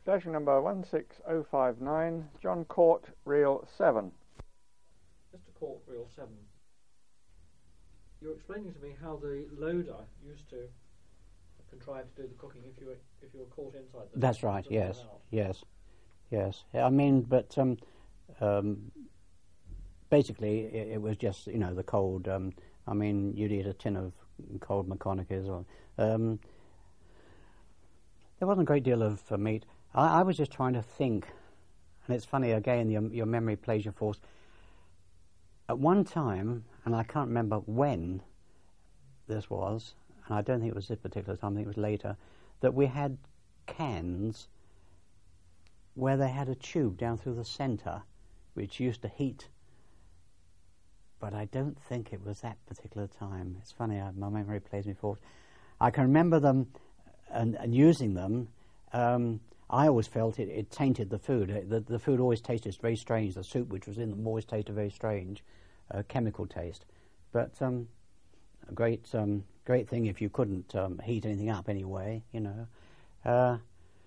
Station number 16059, John Court, Reel 7. Mr. Court, Reel 7. You're explaining to me how the loader used to contrive to do the cooking if you were caught inside. That's right. Yes. I mean, but basically, it was just the cold. I mean, you'd eat a tin of cold McConaughey's. Or there wasn't a great deal of meat. I was just trying to think, and it's funny again. Your memory plays your force. At one time, and I can't remember when this was, and I don't think it was this particular time. I think it was later, that we had cans where they had a tube down through the centre, which used to heat. But I don't think it was that particular time. It's funny, my memory plays me forward. I can remember them and using them. I always felt it tainted the food. The food always tasted very strange. The soup which was in them always tasted very strange, chemical taste. But a great thing if you couldn't heat anything up anyway, But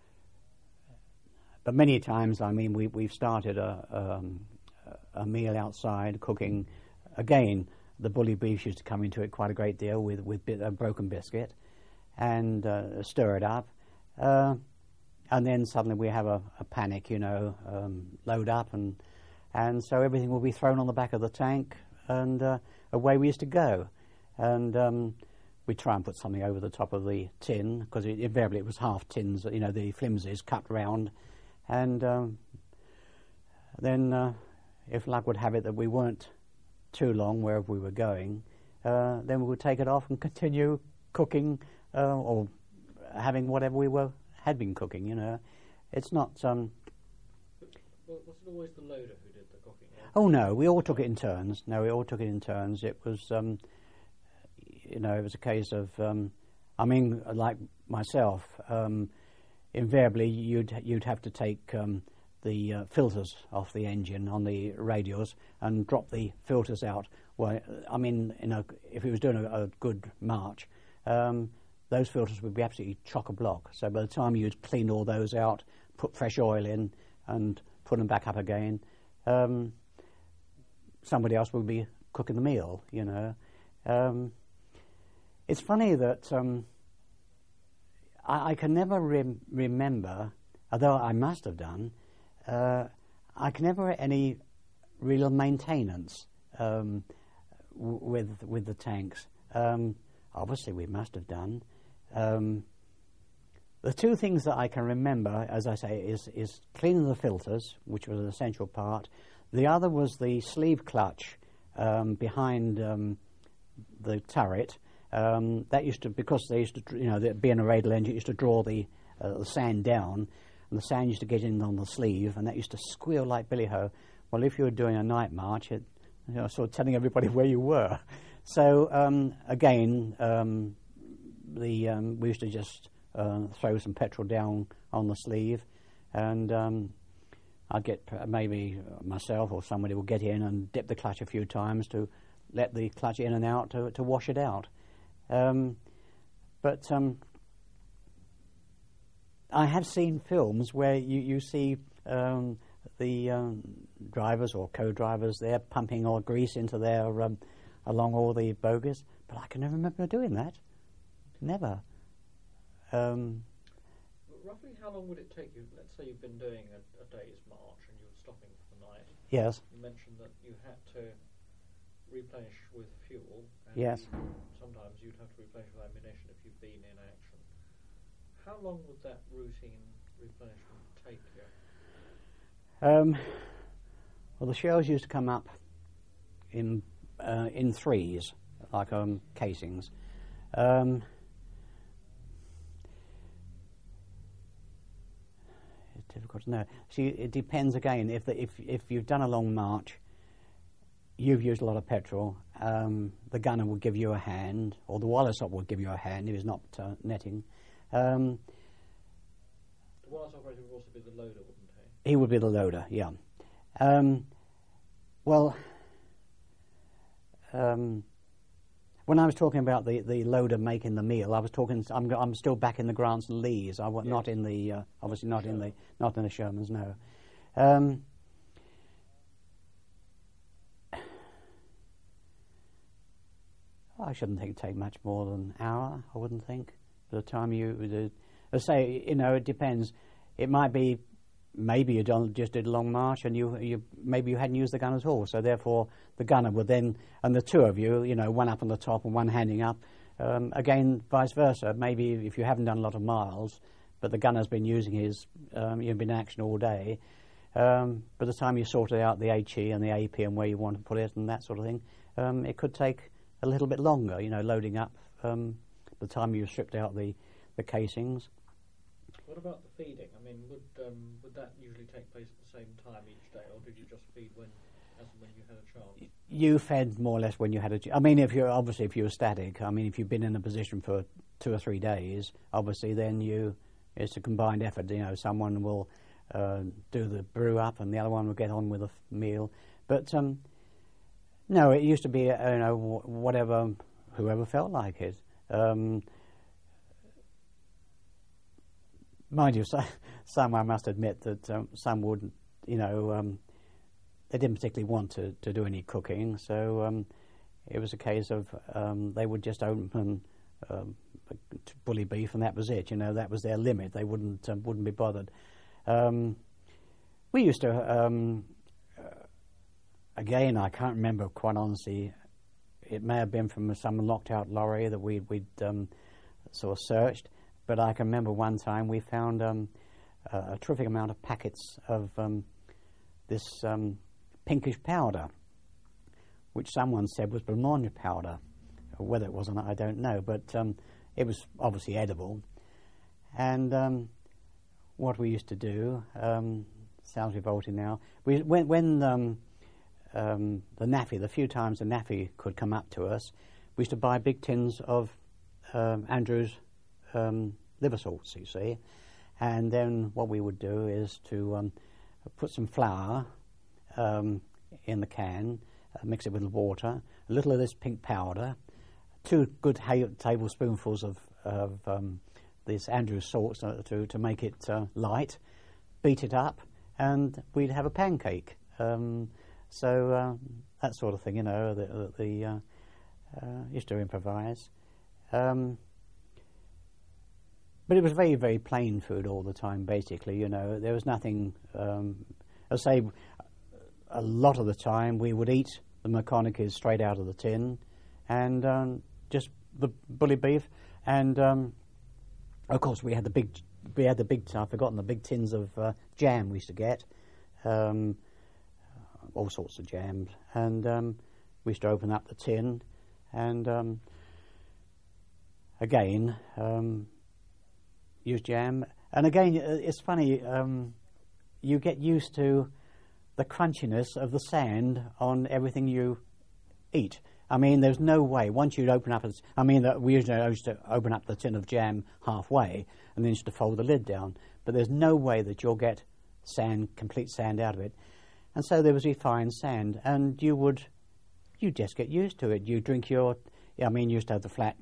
many times, I mean, we've started a meal outside cooking. Again, the bully beef used to come into it quite a great deal with a broken biscuit and stir it up. And then suddenly we have a panic, load up, and so everything will be thrown on the back of the tank, and away we used to go. And we try and put something over the top of the tin, because invariably it was half tins, the flimsies cut round. And then, if luck would have it that we weren't too long wherever we were going, then we would take it off and continue cooking or having whatever we had been cooking. It's not. Was it always the loader who did the cooking? Oh no, we all took it in turns. It was, it was a case of, like myself. Invariably, you'd have to take the filters off the engine on the radios and drop the filters out. Well, if he was doing a good march, those filters would be absolutely chock-a-block. So by the time you'd cleaned all those out, put fresh oil in, and put them back up again, somebody else would be cooking the meal. It's funny that. I can never remember, although I must have done, I can never any real maintenance with the tanks. Obviously, we must have done. The two things that I can remember, as I say, is cleaning the filters, which was an essential part. The other was the sleeve clutch behind the turret. That used to, because they used to, being a radial engine, used to draw the sand down, and the sand used to get in on the sleeve, and that used to squeal like billy-ho. Well, if you were doing a night march, sort of telling everybody where you were. So again, we used to just throw some petrol down on the sleeve, and I'd get maybe myself or somebody would get in and dip the clutch a few times to let the clutch in and out to wash it out. But I have seen films where you see the drivers or co-drivers there pumping all grease into their along all the bogies, but I can never remember doing that. Never. Roughly how long would it take you? Let's say you've been doing a day's march and you're stopping for the night. Yes. You mentioned that you had to replenish with fuel. And yes. Sometimes you'd have to replenish with ammunition if you've been in action. How long would that routine replenishment take you? Well, the shells used to come up in threes, like casings. It's difficult to know. See, it depends again. If you've done a long march, you've used a lot of petrol. The gunner will give you a hand, or the Wallace op will give you a hand if he's not netting. The Wallace operator would also be the loader, wouldn't he? He would be the loader, yeah. When I was talking about the loader making the meal, I was talking. I'm still back in the Grants and Lees. I was not in the obviously not in the Shermans. No. I shouldn't think it'd take much more than an hour. I wouldn't think. By the time let's say, it depends. It might be. Maybe you just did a long march, and maybe you hadn't used the gun at all. So therefore, the gunner would then, and the two of you, one up on the top and one handing up. Again, vice versa. Maybe if you haven't done a lot of miles, but the gunner's been using his, you've been in action all day. By the time you sorted out the HE and the AP and where you want to put it and that sort of thing, it could take a little bit longer. Loading up. The time you stripped out the casings. What about the feeding? I mean, would that usually take place at the same time each day, or did you just feed as and when you had a chance? You fed more or less when you had a chance. I mean, if you were static, I mean, if you've been in a position for 2 or 3 days, obviously then it's a combined effort. Someone will do the brew up, and the other one will get on with the meal. But no, it used to be whoever felt like it. Mind you, some I must admit that some wouldn't, they didn't particularly want to do any cooking, so it was a case of they would just open bully beef, and that was it. That was their limit. They wouldn't be bothered. We used to, again, I can't remember quite honestly. It may have been from some locked out lorry that we'd sort of searched. But I can remember one time we found a terrific amount of packets of this pinkish powder, which someone said was blancmange powder. Whether it was or not, I don't know, but it was obviously edible. And what we used to do, sounds revolting now, when the NAAFI, the few times the NAAFI could come up to us, we used to buy big tins of Andrews liver salts, you see, and then what we would do is to put some flour in the can, mix it with water, a little of this pink powder, 2 good tablespoonfuls of this Andrews salts to make it light, beat it up, and we'd have a pancake. So that sort of thing, used to improvise. But it was very, very plain food all the time, basically, There was nothing, I'd say a lot of the time we would eat the McConaughey's straight out of the tin, and just the bully beef, and of course we had the big, I've forgotten, the big tins of jam we used to get, all sorts of jams, and we used to open up the tin, and again, use jam. And again, it's funny, you get used to the crunchiness of the sand on everything you eat. I mean, there's no way, once you'd open up, we used to open up the tin of jam halfway and then used to fold the lid down. But there's no way that you'll get complete sand out of it. And so there was refined sand, and you just get used to it. You drink you used to have the flat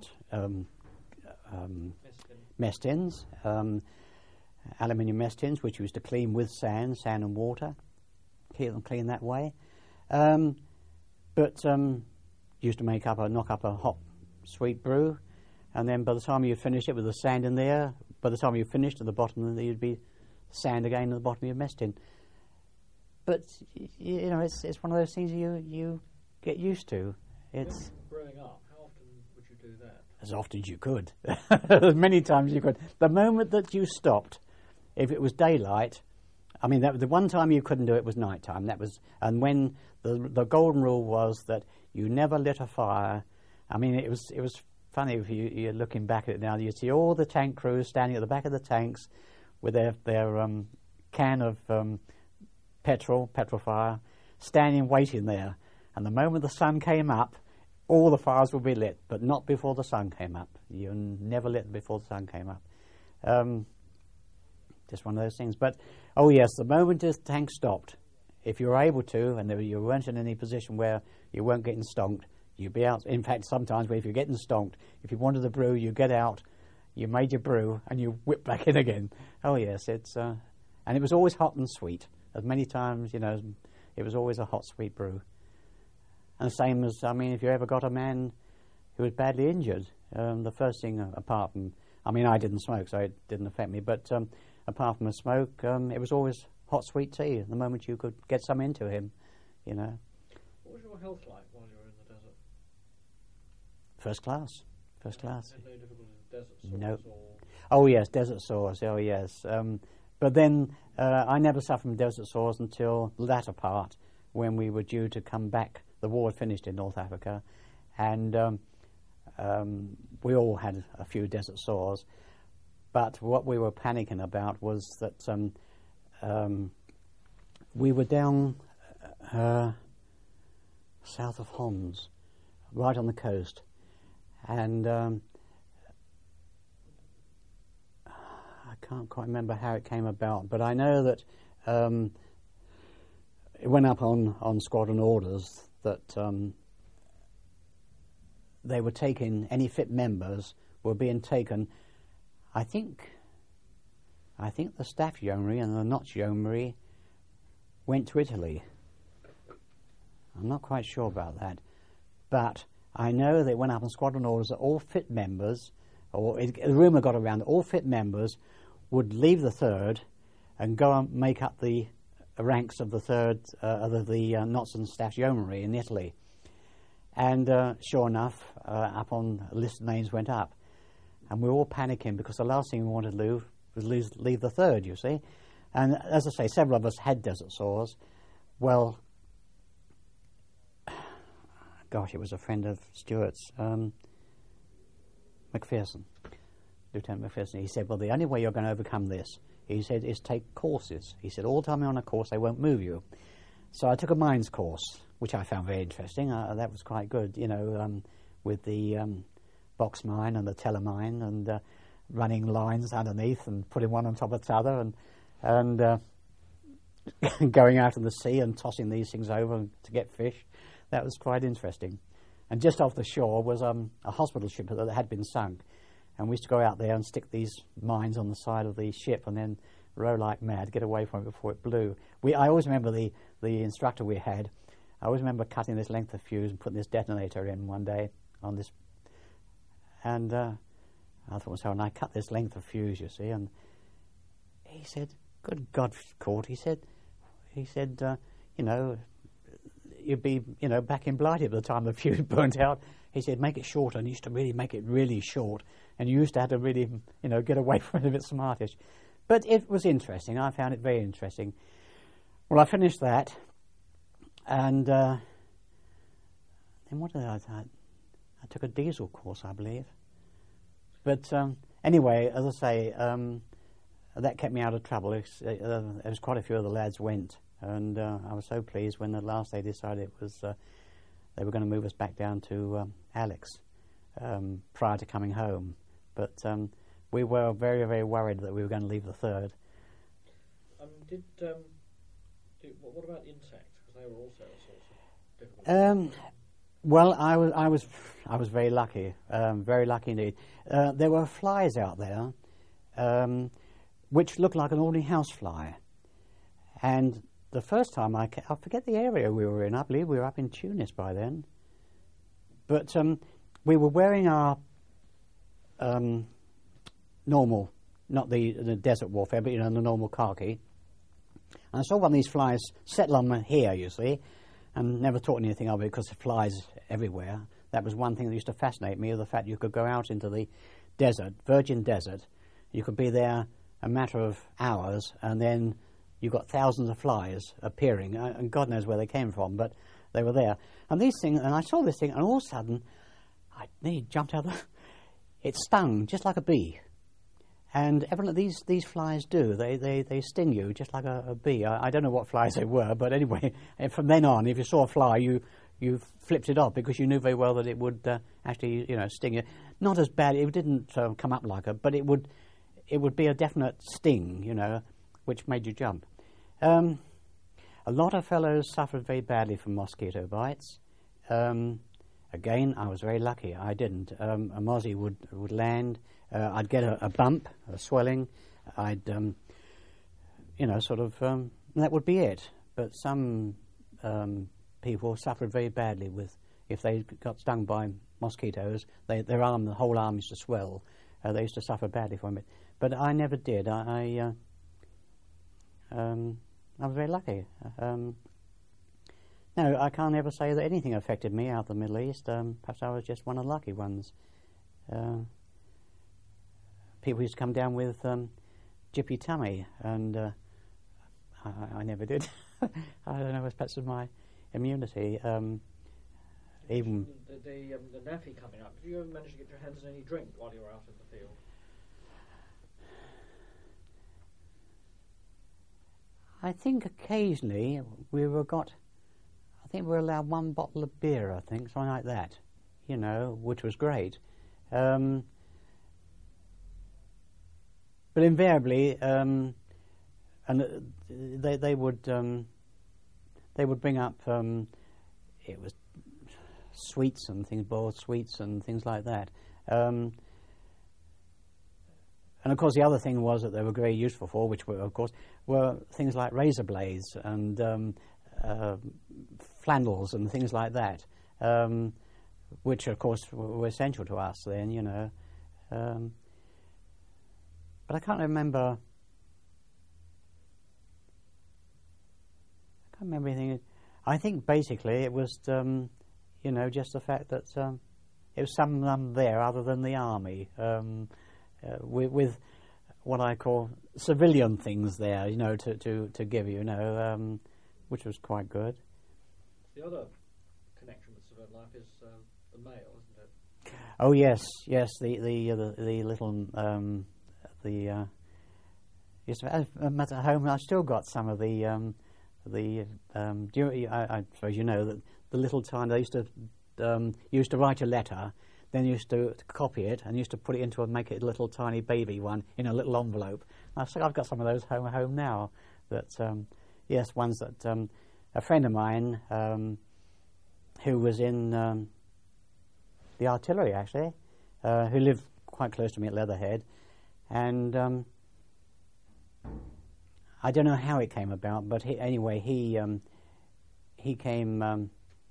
mess tins, aluminium mess tins, which we used to clean with sand and water, clean that way. But used to knock up a hot, sweet brew, and then by the time you finish it with the sand in there, by the time you finished at the bottom, there'd be sand again at the bottom of your mess tin. But it's one of those things you get used to. It's growing up. How often would you do that? As often as you could, as many times as you could. The moment that you stopped, if it was daylight, the one time you couldn't do it was night time. And when the golden rule was that you never lit a fire. It was funny if you're looking back at it now. You see all the tank crews standing at the back of the tanks with their can of petrol fire, standing waiting there. And the moment the sun came up, all the fires would be lit, but not before the sun came up. You never lit before the sun came up. Just one of those things. But, oh yes, the moment the tank stopped, if you were able to, and you weren't in any position where you weren't getting stonked, You'd be out. In fact, sometimes if you're getting stonked, if you wanted the brew, you get out, you made your brew, and you whip back in again. Oh yes, it's and it was always hot and sweet. As many times, you know, it was always a hot, sweet brew. And the same as, I mean, if you ever got a man who was badly injured, the first thing, apart from, I mean, I didn't smoke, so it didn't affect me, but apart from the smoke, it was always hot, sweet tea. The moment you could get some into him, you know. What was your health like while you were in the desert? First class. First class. No difficulties with desert sores? No. Or Oh yes, desert sores. Oh yes. But then I never suffered from desert sores until the latter part, when we were due to come back. The war had finished in North Africa, and we all had a few desert sores. But what we were panicking about was that we were down south of Homs, right on the coast, and I can't quite remember how it came about, but I know that it went up on squadron orders that they were taking, any fit members were being taken. I think the Staff Yeomanry and the Notch Yeomanry went to Italy. I'm not quite sure about that, but I know they went up on squadron orders that all fit members, or the rumour got around that all fit members would leave the 3rd and go and make up the ranks of the 3rd, the Notch and Staff Yeomanry in Italy. And sure enough, up on list names went up. And we were all panicking because the last thing we wanted to do was leave the 3rd, you see. And as I say, several of us had desert sores. Well, gosh, it was a friend of Stuart's, McPherson, Lieutenant McPherson. He said, well, the only way you're going to overcome this, he said, is take courses. He said, all the time you're on a course, they won't move you. So I took a mines course, which I found very interesting. That was quite good, you know, with the box mine and the teller mine, and running lines underneath and putting one on top of the other, and going out in the sea and tossing these things over to get fish. That was quite interesting. And just off the shore was a hospital ship that had been sunk, and we used to go out there and stick these mines on the side of the ship and then row like mad, get away from it before it blew. I always remember the instructor we had. I always remember cutting this length of fuse and putting this detonator in one day on this, and I thought, so, and I cut this length of fuse, you see, and he said, "Good God, Court," he said, you know, you'd be, you know, back in Blighty by the time the fuse burnt out. He said, make it shorter, and he used to really make it really short, and you used to have to really, you know, get away from it a bit smartish. But it was interesting. I found it very interesting. Well, I finished that, and then what did I took a diesel course, I believe. But anyway, as I say, that kept me out of trouble. There was quite a few of the lads went, and I was so pleased when at last they decided it was they were going to move us back down to Alex prior to coming home. But we were very, very worried that we were going to leave the 3rd. What about insects? Because they were also a source of difficulty. Well, I was very lucky indeed. There were flies out there, which looked like an ordinary house fly. And the first time I forget the area we were in. I believe we were up in Tunis by then. But we were wearing our normal, not the desert warfare, but, you know, the normal khaki. And I saw one of these flies settle on my hair, you see, and never thought anything of it because the flies everywhere. That was one thing that used to fascinate me, the fact you could go out into the desert, virgin desert, you could be there a matter of hours, and then you got thousands of flies appearing, and God knows where they came from, but they were there. And these things, and I saw this thing, and all of a sudden, I nearly jumped out. It stung just like a bee. And evidently these flies do. They sting you just like a bee. I don't know what flies they were, but anyway, from then on, if you saw a fly, you flipped it off because you knew very well that it would actually, you know, sting you. Not as bad. It didn't come up like it, but it would be a definite sting, you know, which made you jump. A lot of fellows suffered very badly from mosquito bites. A Again, I was very lucky. I didn't. A mozzie would land. I'd get a bump, a swelling. I'd, that would be it. But some people suffered very badly if they got stung by mosquitoes. Their arm, the whole arm used to swell. They used to suffer badly from it. But I never did. I was very lucky. No, I can't ever say that anything affected me out of the Middle East. Perhaps I was just one of the lucky ones. People used to come down with jippy tummy, and I never did. I don't know, perhaps it's my immunity. Even the naffy coming up, did you ever manage to get your hands on any drink while you were out in the field? I think occasionally we were allowed one bottle of beer, I think, something like that, which was great. But invariably, and they would bring up it was sweets and things, boiled sweets and things like that. And of course, the other thing was that they were very useful for, which were, of course, were things like razor blades and flannels and things like that, which, of course, were essential to us then, But I can't remember. Anything. I think basically it was, just the fact that it was someone there other than the army, with what I call civilian things there, to give which was quite good. The other connection with civilian life is the mail, isn't it? Oh yes, the little I'm at home. I've still got some of I suppose you know that the little time they used to write a letter, then used to copy it and used to put it into make it a little tiny baby one in a little envelope. I've got some of those home now. That ones that a friend of mine who was in the artillery actually, who lived quite close to me at Leatherhead, and I don't know how it came about, but he came.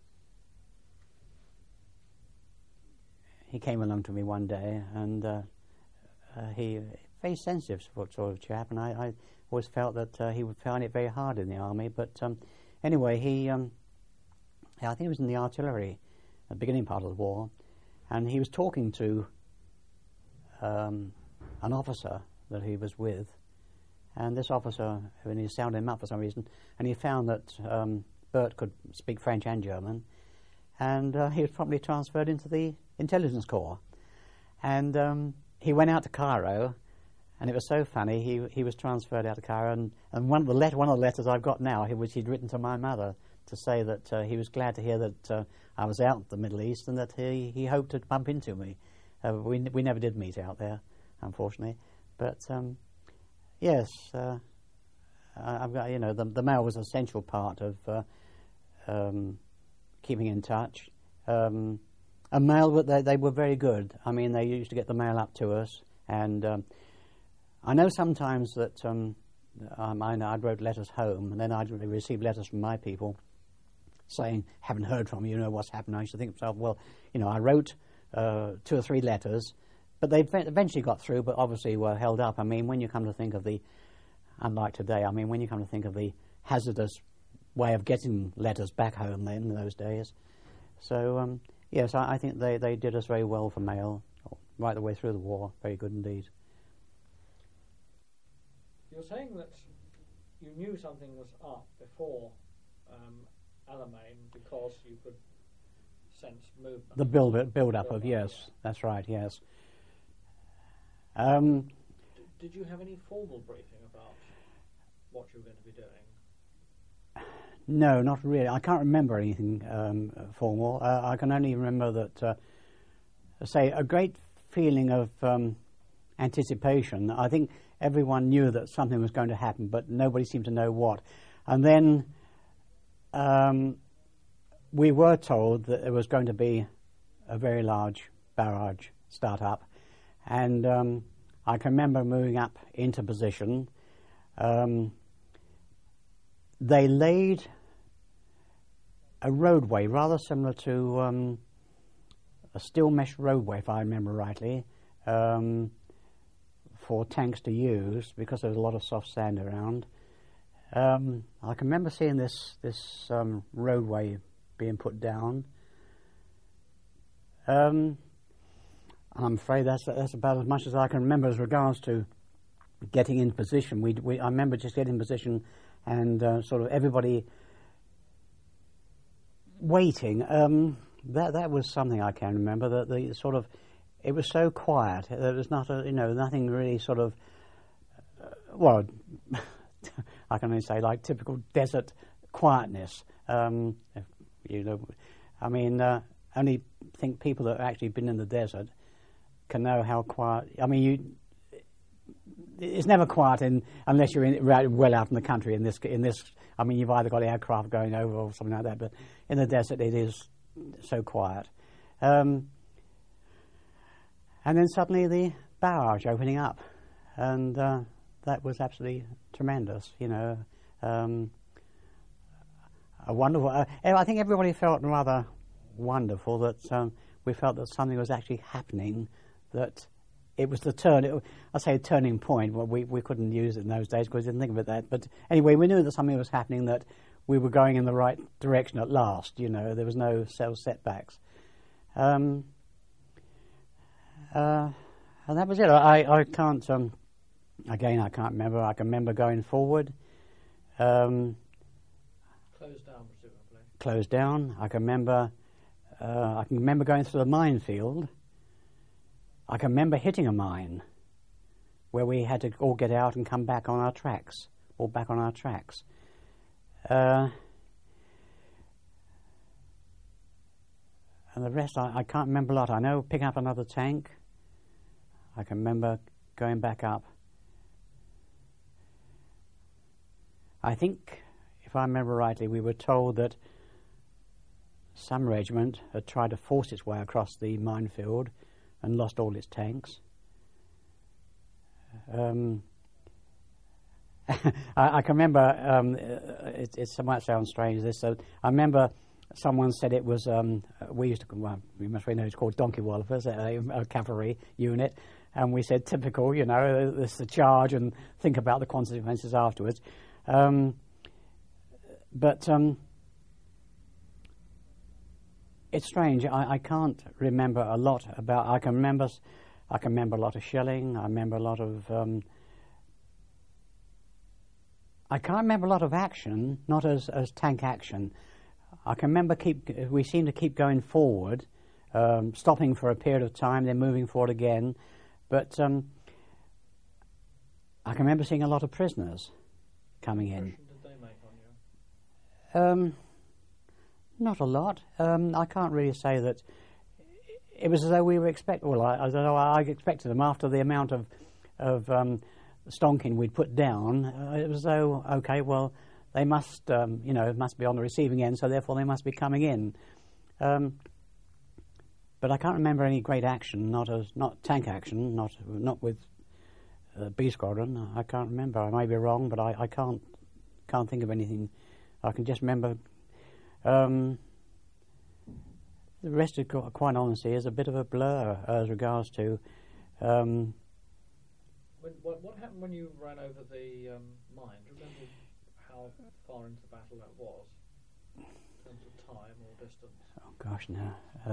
He came along to me one day, and he very sensitive sort of chap, and I always felt that he would find it very hard in the army. But anyway, I think he was in the artillery at the beginning part of the war, and he was talking to an officer that he was with, and this officer, when he sounded him up for some reason, and he found that Bert could speak French and German, and he was promptly transferred into the Intelligence Corps. And he went out to Cairo, and it was so funny. He was transferred out to Cairo, and one of the letters I've got now, he'd written to my mother to say that he was glad to hear that I was out in the Middle East, and that he hoped to bump into me. We never did meet out there, unfortunately. But yes, I've got the mail was an essential part of keeping in touch. And mail, they were very good. I mean, they used to get the mail up to us, and I know sometimes that I wrote letters home, and then I'd receive letters from my people saying, "Haven't heard from you, what's happened?" I used to think to myself, well, I wrote 2 or 3 letters, but they eventually got through, but obviously were held up. I mean, when you come to think of unlike today, when you come to think of the hazardous way of getting letters back home then in those days. So, yes, I think they did us very well for mail, right the way through the war. Very good indeed. You're saying that you knew something was up before Alamein because you could sense movement. The build up of, yes, that's right, yes. Did you have any formal briefing about what you were going to be doing? No, not really. I can't remember anything formal. I can only remember that, a great feeling of anticipation. I think everyone knew that something was going to happen, but nobody seemed to know what. And then we were told that there was going to be a very large barrage start up, and I can remember moving up into position. They laid a roadway rather similar to a steel mesh roadway, if I remember rightly, for tanks to use because there was a lot of soft sand around. I can remember seeing this roadway being put down. I'm afraid that's about as much as I can remember as regards to getting in position. I remember just getting in position and sort of everybody waiting. That was something I can remember. That the sort of it was so quiet. There was not nothing really sort of I can only say like typical desert quietness. Only think people that have actually been in the desert can know how quiet. I mean, it's never quiet unless you're well out in the country. In this, I mean, you've either got aircraft going over or something like that. But in the desert, it is so quiet. And then suddenly the barrage opening up, and that was absolutely tremendous. A wonderful. I think everybody felt rather wonderful that we felt that something was actually happening. That it was the turn. I say a turning point. Well, we couldn't use it in those days because we didn't think about that. But anyway, we knew that something was happening. That we were going in the right direction at last. There was no setbacks. And that was it. I can't. Again, I can't remember. I can remember going forward. Closed down, presumably. Closed down. I can remember going through the minefield. I can remember hitting a mine where we had to all get out and come back on our tracks, all back on our tracks. And the rest, I can't remember a lot. I know picking up another tank. I can remember going back up. I think, if I remember rightly, we were told that some regiment had tried to force its way across the minefield and lost all its tanks. I can remember, it might sound strange this, so I remember someone said it was, we must really know it's called donkey wallopers, a cavalry unit, and we said typical, this is a charge and think about the consequences afterwards. But it's strange. I can't remember a lot about. I can remember a lot of shelling. I remember a lot of. I can't remember a lot of action, not as tank action. I can remember we seem to keep going forward, stopping for a period of time, then moving forward again. But I can remember seeing a lot of prisoners coming in. What impression did they make on you? Not a lot. I can't really say that. It was as though we were expecting. Well, I expected them after the amount of stonking we'd put down. It was as though, okay, well, they must, must be on the receiving end, so therefore they must be coming in. But I can't remember any great action, not tank action, not with B Squadron. I can't remember. I may be wrong, but I can't think of anything. I can just remember. The rest, of quite honestly, is a bit of a blur as regards to. What happened when you ran over the mine? Do you remember how far into the battle that was, in terms of time or distance? Oh gosh, no.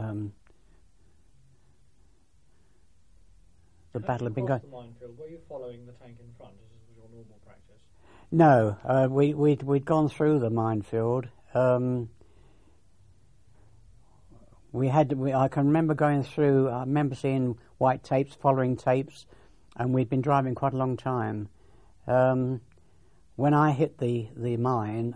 The battle had been going. The minefield. Were you following the tank in front, as was your normal practice? No, we'd gone through the minefield. I can remember going through. I remember seeing white tapes, following tapes, and we'd been driving quite a long time. When I hit the mine,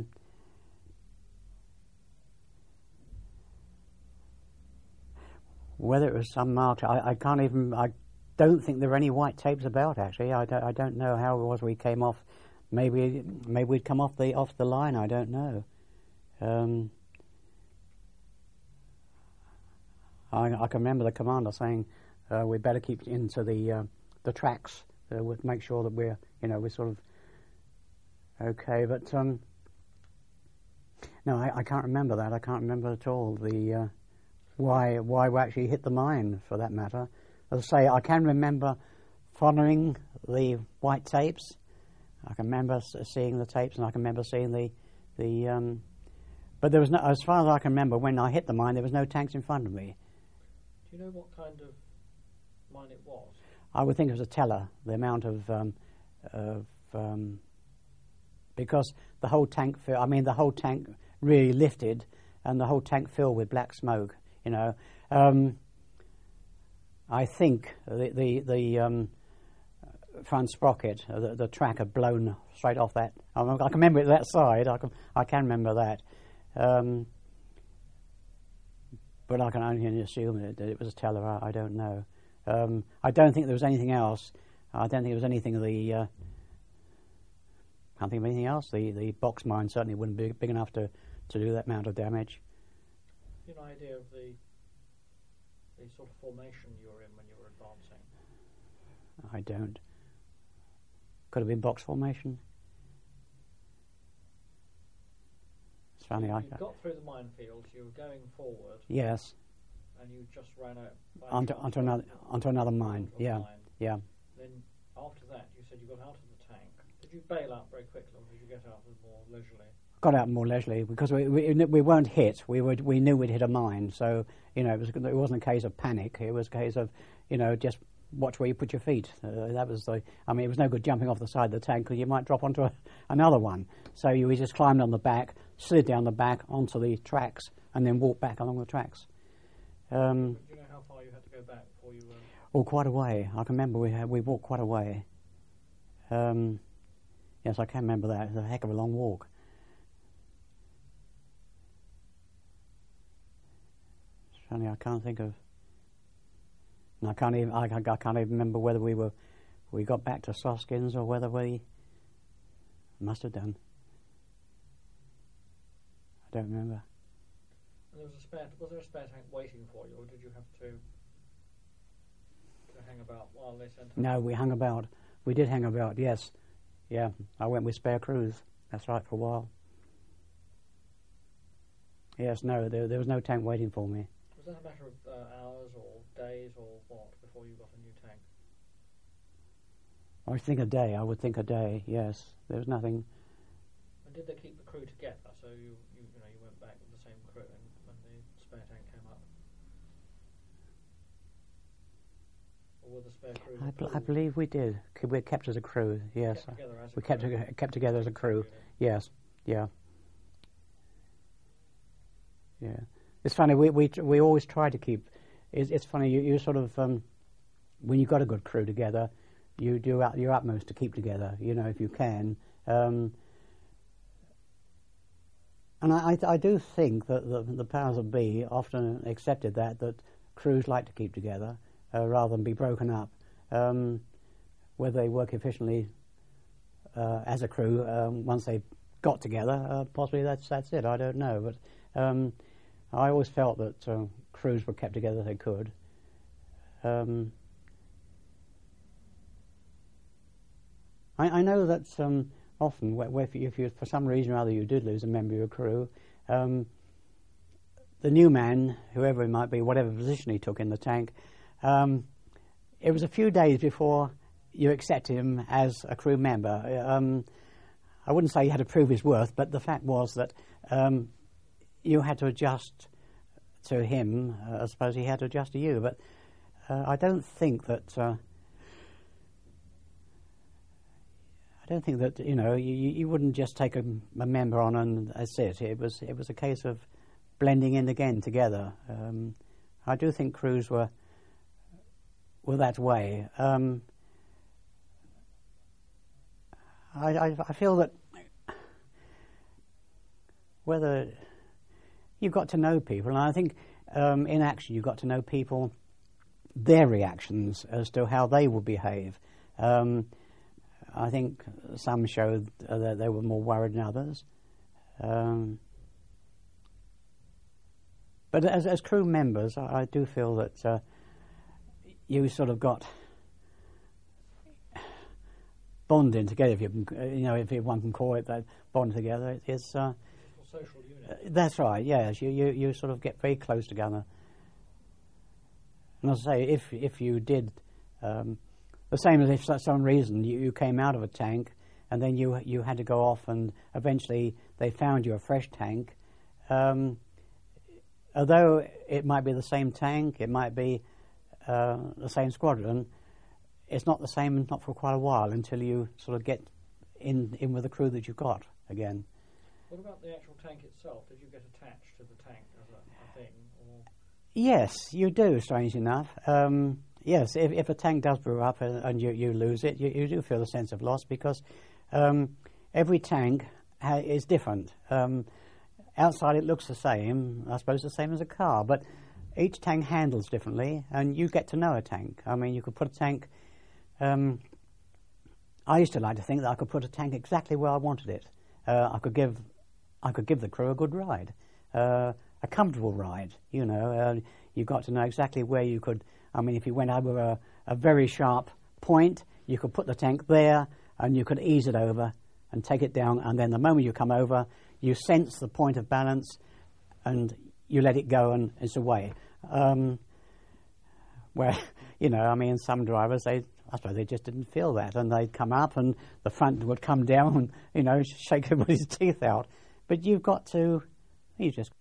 whether it was some mark, I can't even. I don't think there were any white tapes about. Actually, I don't know how it was we came off. Maybe we'd come off the line. I don't know. I can remember the commander saying we better keep into the tracks. We'll make sure that we're sort of okay. But no, I can't remember that. I can't remember at all the why we actually hit the mine, for that matter. As I say, I can remember following the white tapes. I can remember seeing the tapes, and I can remember seeing the but there was no, as far as I can remember, when I hit the mine, there was no tanks in front of me. Do you know what kind of mine it was? I would think it was a teller, the amount of because the whole tank, the whole tank really lifted, and the whole tank filled with black smoke. I think the front sprocket, the track had blown straight off that. I can remember it that side. I can remember that. But I can only assume that it was a teller. I don't know. I don't think there was anything else. I don't think there was anything. Can't think of anything else. The box mine certainly wouldn't be big enough to do that amount of damage. Do you have an idea of the sort of formation you were in when you were advancing? I don't. Could have been box formation. It's funny. You got through the minefield. You were going forward. Yes. And you just ran out onto another mine. Yeah. Yeah. Then after that, you said you got out of the tank. Did you bail out very quickly, or did you get out more leisurely? Got out more leisurely because we weren't hit. We knew we'd hit a mine, so it wasn't a case of panic. It was a case of just watch where you put your feet. That was it was no good jumping off the side of the tank because you might drop onto another one. So we just climbed on the back, slid down the back onto the tracks, and then walked back along the tracks. Do you know how far you had to go back before you were? Oh, quite a way. I can remember we walked quite a way. Yes, I can remember that. It was a heck of a long walk. It's funny, I can't think of. And I can't even remember whether we got back to Soskins or whether we must have done. I don't remember. And was there a spare tank waiting for you, or did you have to hang about while they sent? No, we hung about. We did hang about. Yes, yeah. I went with spare crews. That's right, for a while. Yes, no, there was no tank waiting for me. Was that a matter of hours or days or what before you got a new tank? I would think a day. Yes, there was nothing. And did they keep the crew together? So you went back with the same crew when the spare tank came up? Or were the spare crews? I believe we did. We kept as a crew. Yes, we kept together as a crew. Yes, yeah, yeah. It's funny. We always try to keep. It's funny. You sort of when you've got a good crew together, you do your utmost to keep together. If you can. And I do think that the powers that be often accepted that crews like to keep together rather than be broken up. Whether they work efficiently as a crew once they've got together, possibly that's it. I don't know, but I always felt that crews were kept together if they could. I know that often, if you for some reason or other you did lose a member of your crew, the new man, whoever it might be, whatever position he took in the tank, it was a few days before you accept him as a crew member. I wouldn't say you had to prove his worth, but the fact was that you had to adjust to him. I suppose he had to adjust to you, but I don't think that. You wouldn't just take a member on and that's it. It was a case of blending in again together. I do think crews were that way. I feel that whether you've got to know people, and I think in action you've got to know people, their reactions as to how they will behave. I think some showed that they were more worried than others. But as crew members, I do feel that you sort of got bonding together, if if one can call it that, bond together. It's social unit. That's right. Yes, you sort of get very close together. And as I say, if you did the same as if for some reason you came out of a tank and then you had to go off and eventually they found you a fresh tank. Although it might be the same tank, it might be the same squadron, it's not the same, not for quite a while, until you sort of get in with the crew that you've got again. What about the actual tank itself? Did you get attached to the tank as a thing? Or? Yes, you do, strangely enough. Yes, if a tank does brew up and you lose it, you do feel a sense of loss, because every tank is different. Outside it looks the same, I suppose the same as a car, but each tank handles differently, and you get to know a tank. I mean, you could put a tank... I used to like to think that I could put a tank exactly where I wanted it. I could give the crew a good ride, a comfortable ride. You got to know exactly where you could. I mean, if you went over a very sharp point, you could put the tank there, and you could ease it over and take it down. And then the moment you come over, you sense the point of balance, and you let it go, and it's away. Where I mean, some drivers I suppose they just didn't feel that, and they'd come up and the front would come down and, shake everybody's teeth out. But you just